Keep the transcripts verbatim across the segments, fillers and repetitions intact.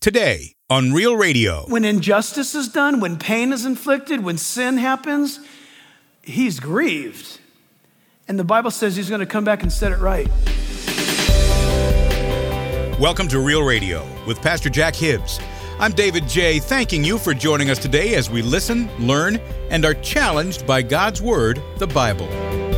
today on Real Radio. When injustice is done, when pain is inflicted, when sin happens, he's grieved. And the Bible says he's going to come back and set it right. Welcome to Real Radio with Pastor Jack Hibbs. I'm David J., thanking you for joining us today as we listen, learn, and are challenged by God's Word, the Bible.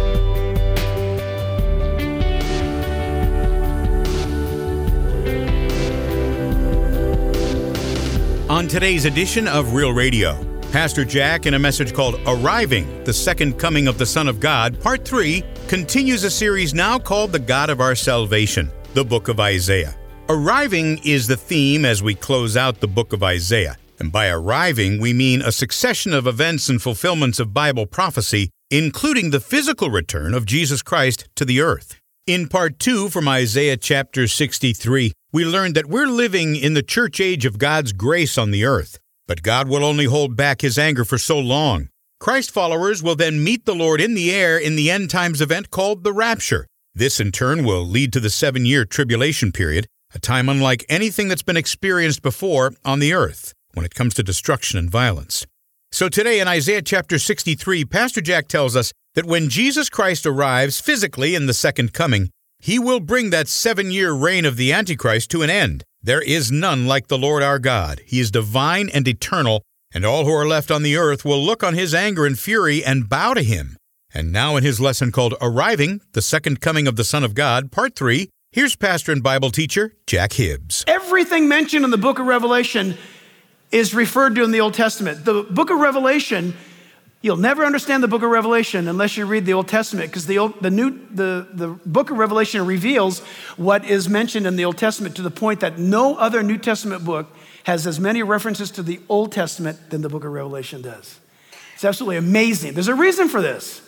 On today's edition of Real Radio, Pastor Jack, in a message called Arriving, the Second Coming of the Son of God, Part three, continues a series now called The God of Our Salvation, the Book of Isaiah. Arriving is the theme as we close out the book of Isaiah. And by arriving, we mean a succession of events and fulfillments of Bible prophecy, including the physical return of Jesus Christ to the earth. In Part two from Isaiah chapter sixty-three, we learned that we're living in the church age of God's grace on the earth. But God will only hold back His anger for so long. Christ followers will then meet the Lord in the air in the end times event called the rapture. This in turn will lead to the seven-year tribulation period, a time unlike anything that's been experienced before on the earth when it comes to destruction and violence. So today in Isaiah chapter sixty-three, Pastor Jack tells us that when Jesus Christ arrives physically in the second coming, He will bring that seven-year reign of the Antichrist to an end. There is none like the Lord our God. He is divine and eternal, and all who are left on the earth will look on His anger and fury and bow to Him. And now in his lesson called Arriving, the Second Coming of the Son of God, Part three, here's pastor and Bible teacher Jack Hibbs. Everything mentioned in the book of Revelation is referred to in the Old Testament. The book of Revelation, you'll never understand the book of Revelation unless you read the Old Testament, because the old, the new the, the book of Revelation reveals what is mentioned in the Old Testament to the point that no other New Testament book has as many references to the Old Testament than the book of Revelation does. It's absolutely amazing. There's a reason for this.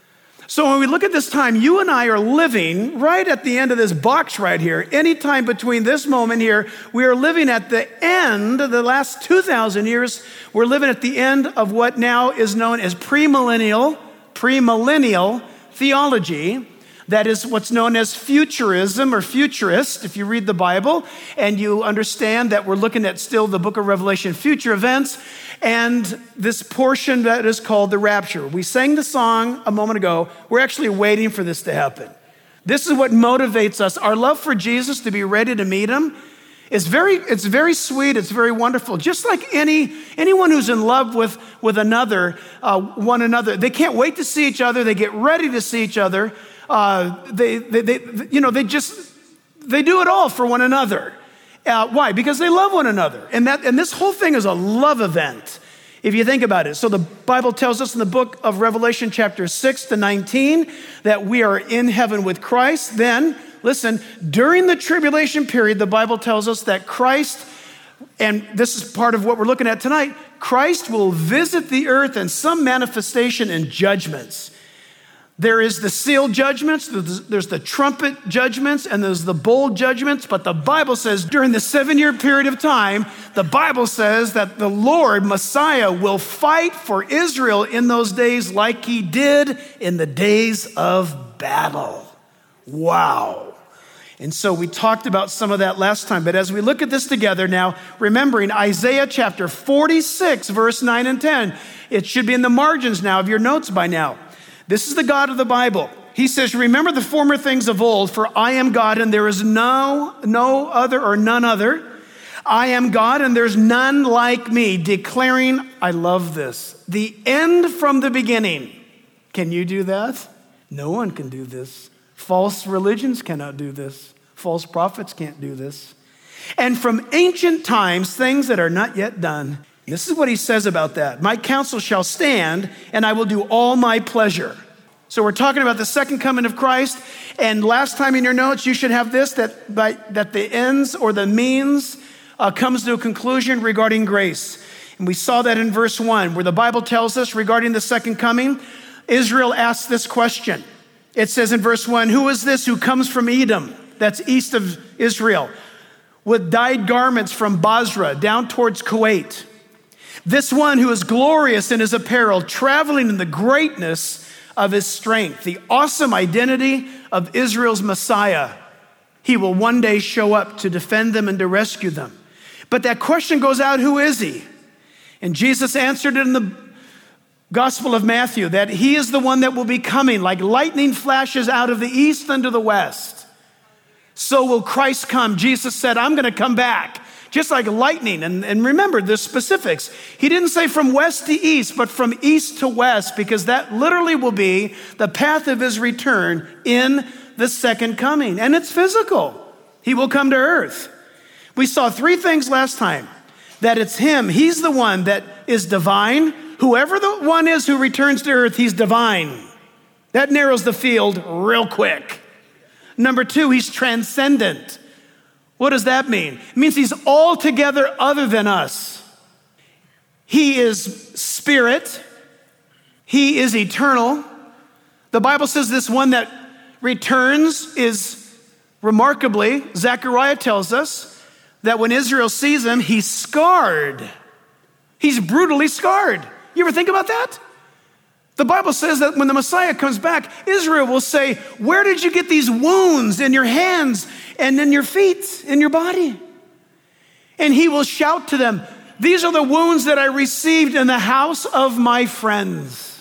So when we look at this time, you and I are living right at the end of this box right here. Anytime between this moment here, we are living at the end of the last two thousand years. We're living at the end of what now is known as premillennial, premillennial theology. That is what's known as futurism or futurist, if you read the Bible, and you understand that we're looking at still the book of Revelation, future events, and this portion that is called the rapture. We sang the song a moment ago. We're actually waiting for this to happen. This is what motivates us. Our love for Jesus, to be ready to meet Him, is very, it's very sweet. It's very wonderful. Just like any anyone who's in love with, with another, uh, one another, they can't wait to see each other. They get ready to see each other. Uh, they, they, they, you know, they just, they do it all for one another. Uh, why? Because they love one another. And that, and this whole thing is a love event, if you think about it. So the Bible tells us in the book of Revelation chapter six to nineteen that we are in heaven with Christ. Then, listen, during the tribulation period, the Bible tells us that Christ, and this is part of what we're looking at tonight, Christ will visit the earth in some manifestation and judgments. There is the seal judgments, there's the trumpet judgments, and there's the bowl judgments. But the Bible says during the seven-year period of time, the Bible says that the Lord, Messiah, will fight for Israel in those days like He did in the days of battle. Wow. And so we talked about some of that last time. But as we look at this together now, remembering Isaiah chapter forty-six, verse nine and ten, it should be in the margins now of your notes by now. This is the God of the Bible. He says, remember the former things of old, for I am God and there is no, no other or none other. I am God and there's none like me, declaring, I love this, the end from the beginning. Can you do that? No one can do this. False religions cannot do this. False prophets can't do this. And from ancient times, things that are not yet done. This is what He says about that. My counsel shall stand, and I will do all my pleasure. So we're talking about the second coming of Christ. And last time in your notes, you should have this, that by, that the ends or the means uh, comes to a conclusion regarding grace. And we saw that in verse one, where the Bible tells us regarding the second coming, Israel asks this question. It says in verse one, who is this who comes from Edom, that's east of Israel, with dyed garments from Basra down towards Kuwait? This one who is glorious in his apparel, traveling in the greatness of his strength, the awesome identity of Israel's Messiah. He will one day show up to defend them and to rescue them. But that question goes out, who is he? And Jesus answered in the Gospel of Matthew that he is the one that will be coming like lightning flashes out of the east unto the west. So will Christ come. Jesus said, I'm going to come back just like lightning. And, and remember the specifics. He didn't say from west to east, but from east to west, because that literally will be the path of his return in the second coming. And it's physical. He will come to earth. We saw three things last time. That it's him. He's the one that is divine. Whoever the one is who returns to earth, he's divine. That narrows the field real quick. Number two, he's transcendent. What does that mean? It means he's altogether other than us. He is spirit. He is eternal. The Bible says this one that returns is remarkably, Zechariah tells us, that when Israel sees him, he's scarred. He's brutally scarred. You ever think about that? The Bible says that when the Messiah comes back, Israel will say, where did you get these wounds in your hands and in your feet, in your body? And he will shout to them, these are the wounds that I received in the house of my friends.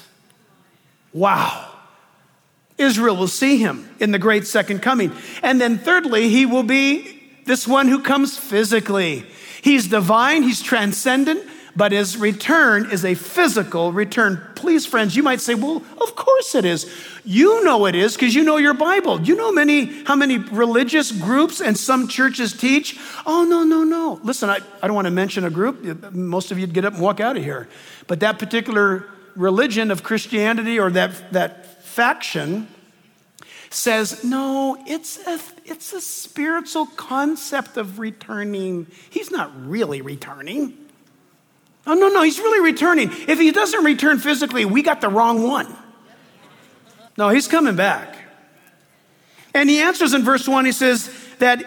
Wow. Israel will see him in the great second coming. And then thirdly, he will be this one who comes physically. He's divine, he's transcendent, but his return is a physical return. Please, friends, you might say, well, of course it is. You know it is because you know your Bible. You know many how many religious groups and some churches teach, oh, no, no, no. Listen, I, I don't want to mention a group. Most of you'd get up and walk out of here. But that particular religion of Christianity or that, that faction says, no, it's a, it's a spiritual concept of returning. He's not really returning. Oh, no, no, he's really returning. If he doesn't return physically, we got the wrong one. No, he's coming back. And he answers in verse one, he says that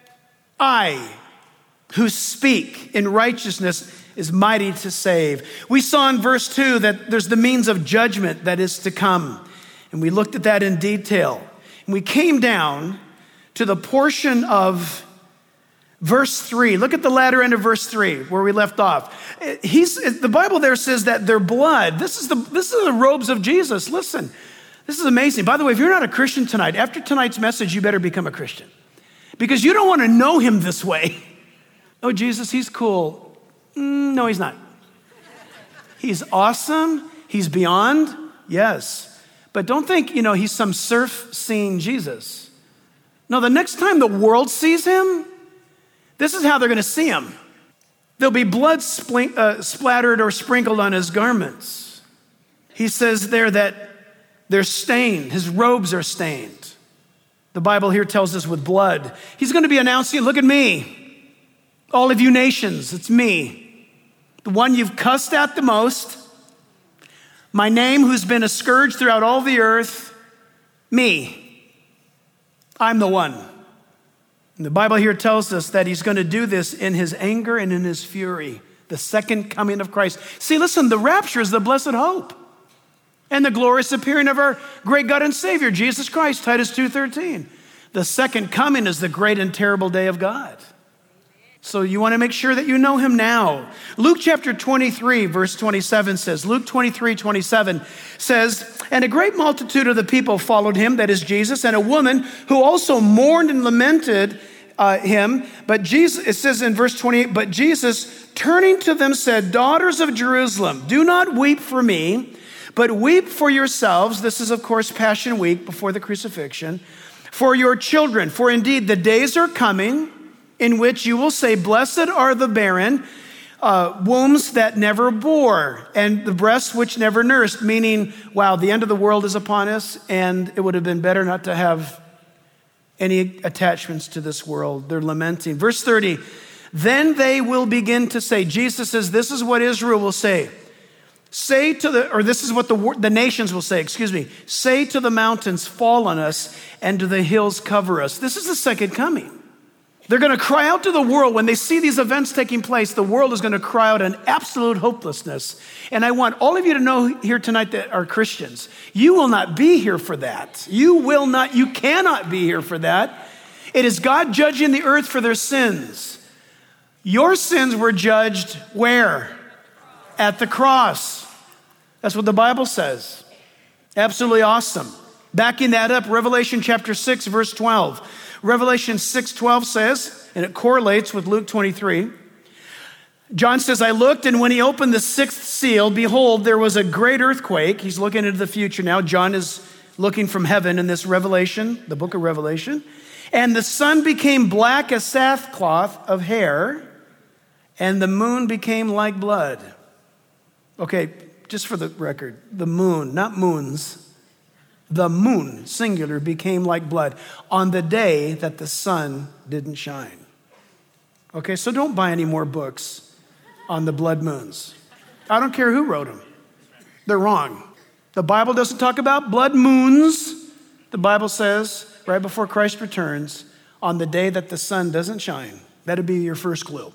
I who speak in righteousness is mighty to save. We saw in verse two that there's the means of judgment that is to come. And we looked at that in detail. And we came down to the portion of verse three. Look at the latter end of verse three where we left off. He's, the Bible there says that their blood, this is the, this is the robes of Jesus. Listen, this is amazing. By the way, if you're not a Christian tonight, after tonight's message, you better become a Christian because you don't want to know him this way. Oh, Jesus, he's cool. Mm, no, he's not. He's awesome. He's beyond. Yes. But don't think, you know, he's some surf scene Jesus. No, the next time the world sees him, this is how they're going to see him. There'll be blood spl- uh, splattered or sprinkled on his garments. He says there that they're stained. His robes are stained. The Bible here tells us with blood. He's going to be announcing, look at me. All of you nations, it's me. The one you've cussed at the most. My name who's been a scourge throughout all the earth. Me. I'm the one. And the Bible here tells us that he's going to do this in his anger and in his fury. The second coming of Christ. See, listen, the rapture is the blessed hope. And the glorious appearing of our great God and Savior, Jesus Christ, Titus two thirteen. The second coming is the great and terrible day of God. So you want to make sure that you know him now. Luke chapter twenty-three, verse twenty-seven says, Luke twenty-three, twenty-seven says, and a great multitude of the people followed him, that is Jesus, and a woman who also mourned and lamented uh, him. But Jesus, it says in verse twenty-eight, but Jesus turning to them said, daughters of Jerusalem, do not weep for me, but weep for yourselves. This is, of course, Passion Week before the crucifixion. For your children, for indeed the days are coming in which you will say, blessed are the barren, uh, wombs that never bore, and the breasts which never nursed, meaning, wow, the end of the world is upon us, and it would have been better not to have any attachments to this world. They're lamenting. Verse thirty, then they will begin to say, Jesus says, this is what Israel will say. Say to the, or this is what the, the nations will say, excuse me, say to the mountains, fall on us, and to the hills cover us. This is the second coming. They're going to cry out to the world. When they see these events taking place, the world is going to cry out in absolute hopelessness. And I want all of you to know here tonight that are Christians, you will not be here for that. You will not, you cannot be here for that. It is God judging the earth for their sins. Your sins were judged where? At the cross. That's what the Bible says. Absolutely awesome. Backing that up, Revelation chapter six, verse twelve. Revelation six twelve says, and it correlates with Luke twenty-three, John says, I looked, and when he opened the sixth seal, behold, there was a great earthquake. He's looking into the future now. John is looking from heaven in this Revelation, the book of Revelation. And the sun became black as sackcloth of hair, and the moon became like blood. Okay, just for the record, the moon, not moons, the moon, singular, became like blood on the day that the sun didn't shine. Okay, so don't buy any more books on the blood moons. I don't care who wrote them. They're wrong. The Bible doesn't talk about blood moons. The Bible says right before Christ returns, on the day that the sun doesn't shine. That'd be your first clue.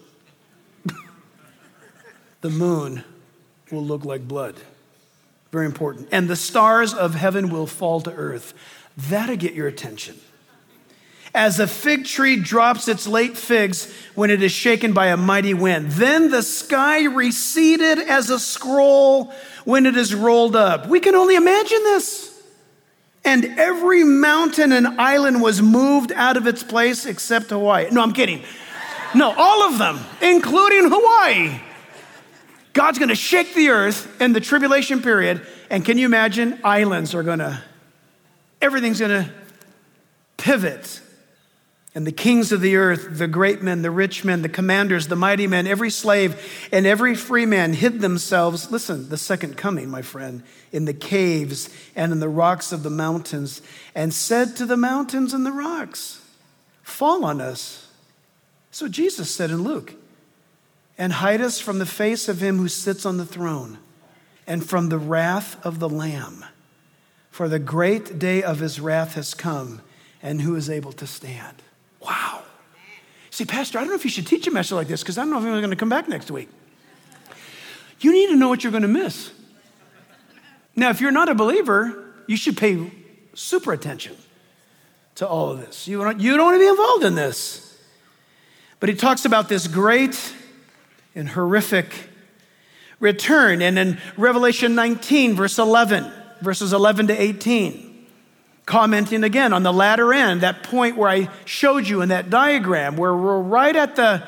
The moon will look like blood. Very important. And the stars of heaven will fall to earth. That'll get your attention. As a fig tree drops its late figs when it is shaken by a mighty wind. Then the sky receded as a scroll when it is rolled up. We can only imagine this. And every mountain and island was moved out of its place except Hawaii. No, I'm kidding. No, all of them, including Hawaii. God's going to shake the earth in the tribulation period. And can you imagine? Islands are going to, everything's going to pivot. And the kings of the earth, the great men, the rich men, the commanders, the mighty men, every slave and every free man hid themselves, listen, the second coming, my friend, in the caves and in the rocks of the mountains, and said to the mountains and the rocks, fall on us. So Jesus said in Luke, and hide us from the face of him who sits on the throne and from the wrath of the Lamb. For the great day of his wrath has come, and who is able to stand? Wow. See, Pastor, I don't know if you should teach a message like this because I don't know if anyone's going to come back next week. You need to know what you're going to miss. Now, if you're not a believer, you should pay super attention to all of this. You don't, you don't want to be involved in this. But he talks about this great and horrific return. And in Revelation nineteen, verse eleven, verses eleven to eighteen, commenting again on the latter end, that point where I showed you in that diagram, where we're right at the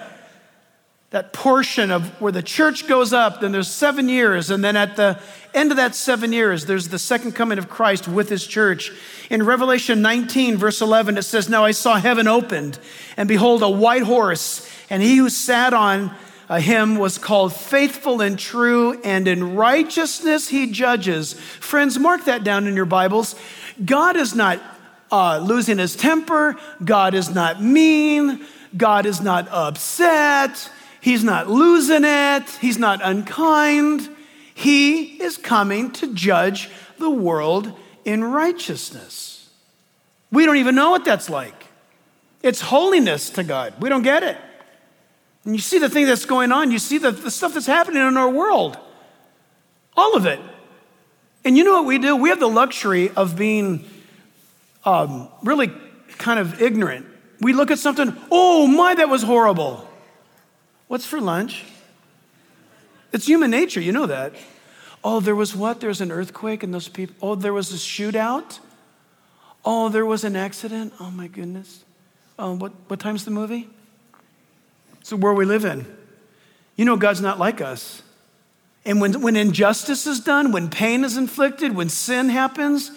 that portion of where the church goes up, then there's seven years, and then at the end of that seven years, there's the second coming of Christ with his church. In Revelation nineteen, verse eleven, it says, now I saw heaven opened, and behold, a white horse, and he who sat on uh, him was called Faithful and True, and in righteousness he judges. Friends, mark that down in your Bibles. God is not uh, losing his temper. God is not mean. God is not upset. He's not losing it. He's not unkind. He is coming to judge the world in righteousness. We don't even know what that's like. It's holiness to God. We don't get it. And you see the thing that's going on. You see the, the stuff that's happening in our world. All of it. And you know what we do? We have the luxury of being um, really kind of ignorant. We look at something, oh my, that was horrible. What's for lunch? It's human nature, you know that. Oh, there was what? There was an earthquake and those people, oh, there was a shootout. Oh, there was an accident. Oh my goodness. Oh, what, what time's the movie? It's the world we live in. You know God's not like us. And when, when injustice is done, when pain is inflicted, when sin happens,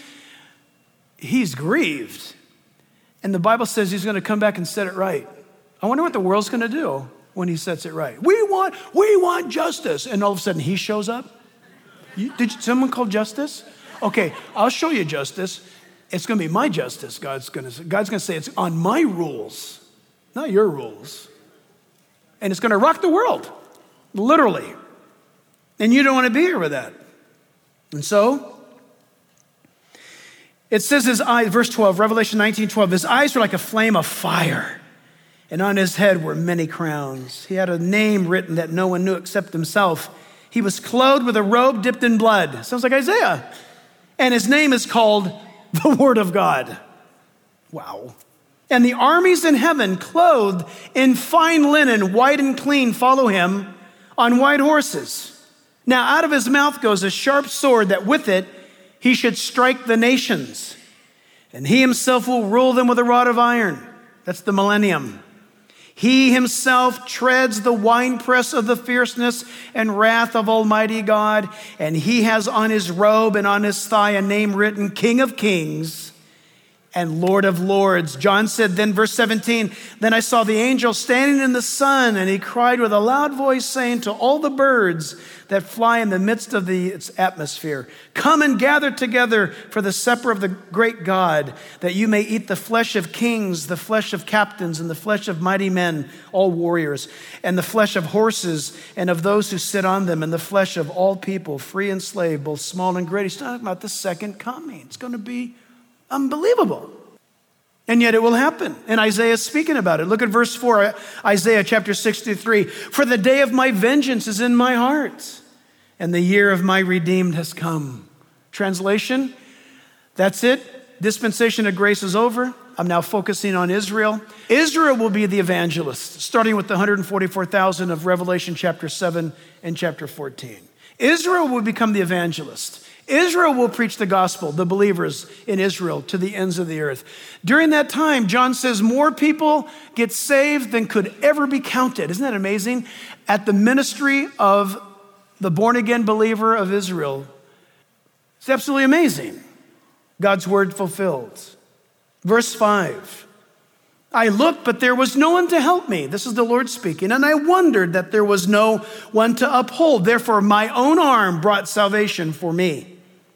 he's grieved. And the Bible says he's going to come back and set it right. I wonder what the world's going to do when he sets it right. We want, we want justice. And all of a sudden he shows up. You, did someone call justice? Okay, I'll show you justice. It's going to be my justice. God's going to, God's going to say it's on my rules, not your rules. And it's going to rock the world, literally. And you don't want to be here with that. And so, it says his eyes, verse twelve, Revelation nineteen twelve, his eyes were like a flame of fire, and on his head were many crowns. He had a name written that no one knew except himself. He was clothed with a robe dipped in blood. Sounds like Isaiah. And his name is called the Word of God. Wow. And the armies in heaven, clothed in fine linen, white and clean, follow him on white horses. Now out of his mouth goes a sharp sword, that with it he should strike the nations. And he himself will rule them with a rod of iron. That's the millennium. He himself treads the winepress of the fierceness and wrath of Almighty God. And he has on his robe and on his thigh a name written, King of Kings and Lord of Lords. John said then, verse seventeen, then I saw the angel standing in the sun, and he cried with a loud voice, saying to all the birds that fly in the midst of the, its atmosphere, come and gather together for the supper of the great God, that you may eat the flesh of kings, the flesh of captains, and the flesh of mighty men, all warriors, and the flesh of horses, and of those who sit on them, and the flesh of all people, free and slave, both small and great. He's talking about the second coming. It's going to be unbelievable. And yet it will happen. And Isaiah is speaking about it. Look at verse four, Isaiah chapter sixty-three. For the day of my vengeance is in my heart, and the year of my redeemed has come. Translation, that's it. Dispensation of grace is over. I'm now focusing on Israel. Israel will be the evangelist, starting with the one hundred forty-four thousand of Revelation chapter seven and chapter fourteen. Israel will become the evangelist. Israel will preach the gospel, the believers in Israel, to the ends of the earth. During that time, John says more people get saved than could ever be counted. Isn't that amazing? At the ministry of the born-again believer of Israel. It's absolutely amazing. God's word fulfilled. Verse five. I looked, but there was no one to help me. This is the Lord speaking. And I wondered that there was no one to uphold. Therefore, my own arm brought salvation for me.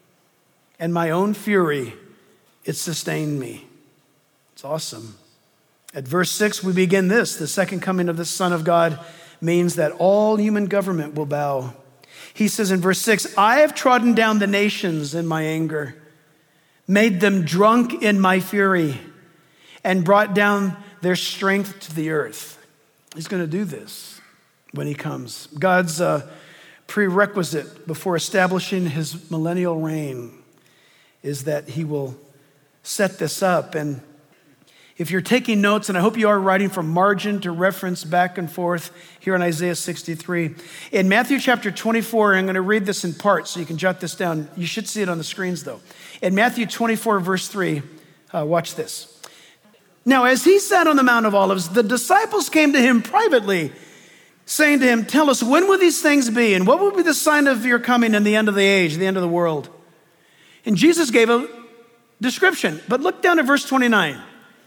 And my own fury, it sustained me. It's awesome. At verse six, we begin this. The second coming of the Son of God means that all human government will bow. He says in verse six, I have trodden down the nations in my anger, made them drunk in my fury, and brought down their strength to the earth. He's going to do this when he comes. God's uh, prerequisite before establishing his millennial reign is that he will set this up. And if you're taking notes, and I hope you are writing from margin to reference back and forth here in Isaiah sixty-three. In Matthew chapter twenty-four, I'm going to read this in parts so you can jot this down. You should see it on the screens though. In Matthew twenty-four, verse three, uh, watch this. Now, as he sat on the Mount of Olives, the disciples came to him privately, saying to him, tell us, when will these things be? And what will be the sign of your coming and the end of the age, the end of the world? And Jesus gave a description. But look down at verse twenty-nine.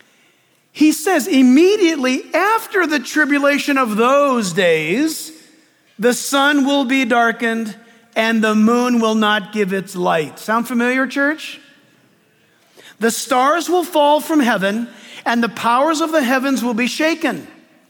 He says, immediately after the tribulation of those days, the sun will be darkened and the moon will not give its light. Sound familiar, church? The stars will fall from heaven and the powers of the heavens will be shaken.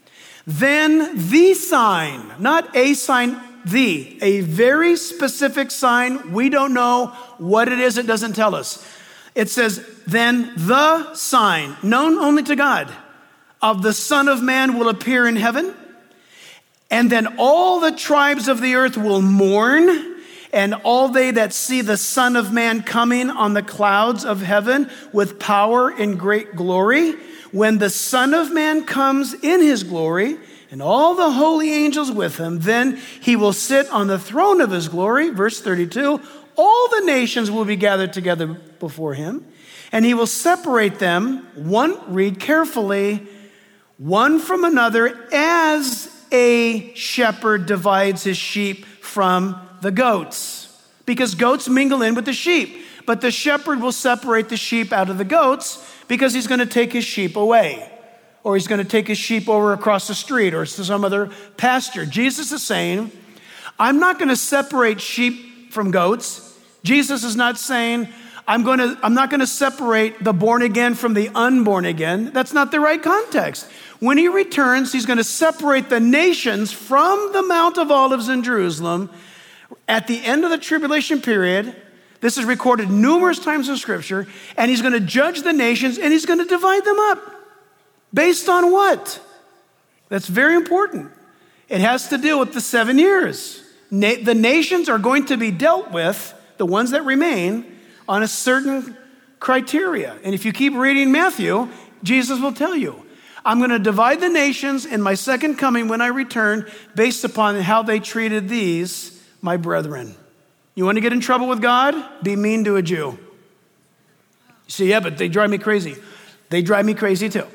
Then the sign, not a sign, the, a very specific sign. We don't know what it is. It doesn't tell us. It says, then the sign, known only to God, of the Son of Man will appear in heaven. And then all the tribes of the earth will mourn, and all they that see the Son of Man coming on the clouds of heaven with power and great glory. When the Son of Man comes in his glory, and all the holy angels with him, then he will sit on the throne of his glory. Verse thirty-two, all the nations will be gathered together before him, and he will separate them, one, read carefully, one from another, as a shepherd divides his sheep from the goats. Because goats mingle in with the sheep, but the shepherd will separate the sheep out of the goats because he's going to take his sheep away. Or he's going to take his sheep over across the street or to some other pasture. Jesus is saying, I'm not going to separate sheep from goats. Jesus is not saying, I'm going to, I'm not going to separate the born again from the unborn again. That's not the right context. When he returns, he's going to separate the nations from the Mount of Olives in Jerusalem at the end of the tribulation period. This is recorded numerous times in Scripture. And he's going to judge the nations and he's going to divide them up. Based on what? That's very important. It has to do with the seven years. Na- the nations are going to be dealt with, the ones that remain, on a certain criteria. And if you keep reading Matthew, Jesus will tell you, I'm going to divide the nations in my second coming when I return based upon how they treated these, my brethren. You want to get in trouble with God? Be mean to a Jew. You say, yeah, but they drive me crazy. They drive me crazy too.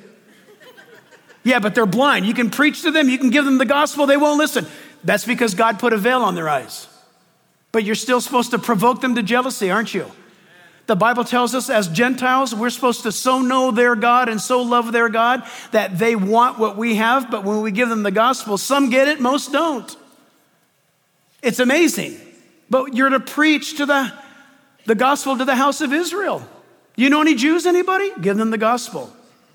Yeah, but they're blind. You can preach to them. You can give them the gospel. They won't listen. That's because God put a veil on their eyes. But you're still supposed to provoke them to jealousy, aren't you? The Bible tells us as Gentiles, we're supposed to so know their God and so love their God that they want what we have. But when we give them the gospel, some get it, most don't. It's amazing. But you're to preach to the, the gospel to the house of Israel. You know any Jews, anybody? Give them the gospel.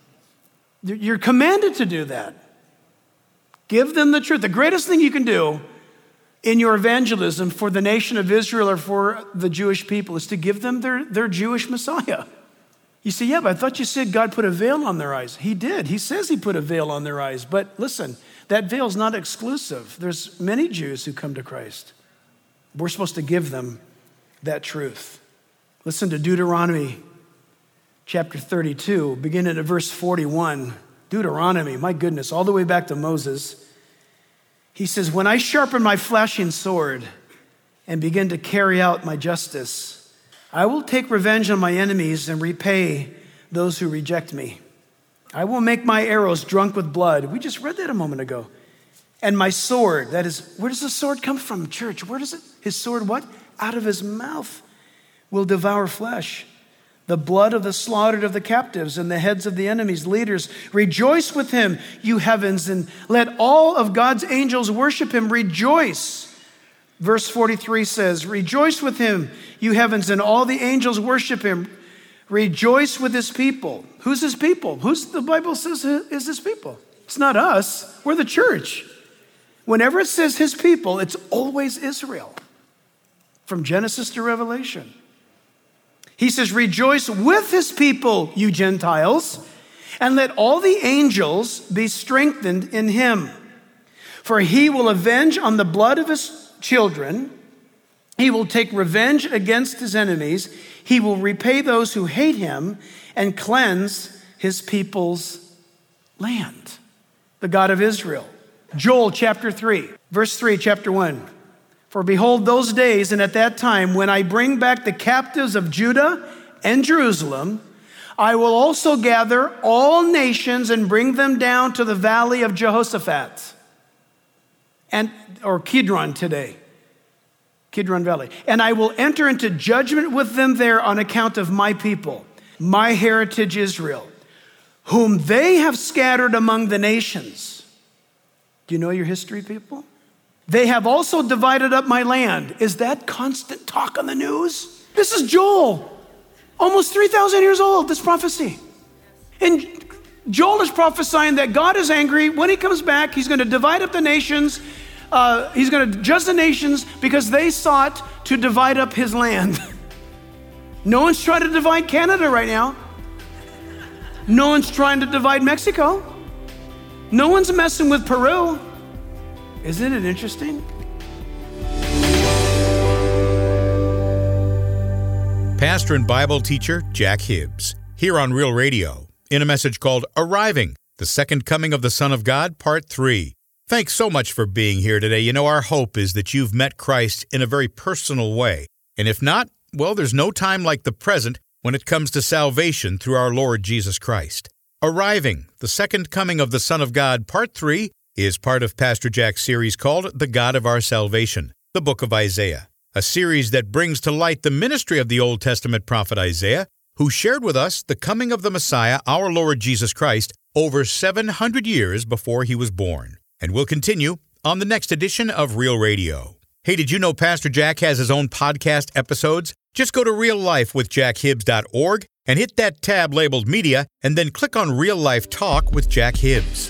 You're commanded to do that. Give them the truth. The greatest thing you can do in your evangelism for the nation of Israel or for the Jewish people is to give them their, their Jewish Messiah. You say, yeah, but I thought you said God put a veil on their eyes. He did. He says he put a veil on their eyes. But listen, that veil is not exclusive. There's many Jews who come to Christ. We're supposed to give them that truth. Listen to Deuteronomy chapter thirty-two, beginning at verse forty-one. Deuteronomy, my goodness, all the way back to Moses. He says, when I sharpen my flashing sword and begin to carry out my justice, I will take revenge on my enemies and repay those who reject me. I will make my arrows drunk with blood. We just read that a moment ago. And my sword, that is, where does the sword come from, church? Where does it, his sword what? Out of his mouth will devour flesh. The blood of the slaughtered of the captives and the heads of the enemies' leaders. Rejoice with him, you heavens, and let all of God's angels worship him. Rejoice. Verse forty-three says, rejoice with him, you heavens, and all the angels worship him. Rejoice with his people. Who's his people? Who's the Bible says is his people? It's not us. We're the church. Whenever it says his people, it's always Israel. From Genesis to Revelation. He says, rejoice with his people, you Gentiles, and let all the angels be strengthened in him. For he will avenge on the blood of his children. He will take revenge against his enemies. He will repay those who hate him and cleanse his people's land. The God of Israel. Joel chapter three, verse three, chapter one. For behold, those days and at that time, when I bring back the captives of Judah and Jerusalem, I will also gather all nations and bring them down to the valley of Jehoshaphat, and or Kidron today, Kidron Valley. And I will enter into judgment with them there on account of my people, my heritage Israel, whom they have scattered among the nations. Do you know your history, people? They have also divided up my land. Is that constant talk on the news? This is Joel, almost three thousand years old, this prophecy. And Joel is prophesying that God is angry. When he comes back, he's going to divide up the nations. Uh, he's going to judge the nations because they sought to divide up his land. No one's trying to divide Canada right now. No one's trying to divide Mexico. No one's messing with Peru. Isn't it interesting? Pastor and Bible teacher Jack Hibbs, here on Real Radio, in a message called Arriving, the Second Coming of the Son of God, Part three. Thanks so much for being here today. You know, our hope is that you've met Christ in a very personal way. And if not, well, there's no time like the present when it comes to salvation through our Lord Jesus Christ. Arriving, the Second Coming of the Son of God, Part three, is part of Pastor Jack's series called The God of Our Salvation, the book of Isaiah, a series that brings to light the ministry of the Old Testament prophet Isaiah, who shared with us the coming of the Messiah, our Lord Jesus Christ, over seven hundred years before he was born. And we'll continue on the next edition of Real Radio. Hey, did you know Pastor Jack has his own podcast episodes? Just go to real life with jack hibbs dot org and hit that tab labeled Media, and then click on Real Life Talk with Jack Hibbs.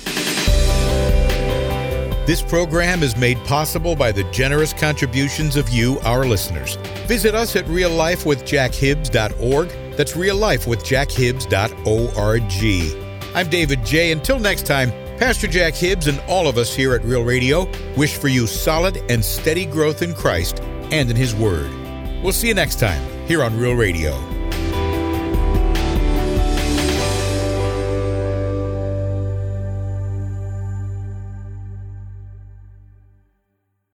This program is made possible by the generous contributions of you, our listeners. Visit us at real life with jack hibbs dot org. That's real life with jack hibbs dot org. I'm David J. Until next time, Pastor Jack Hibbs and all of us here at Real Radio wish for you solid and steady growth in Christ and in His Word. We'll see you next time here on Real Radio.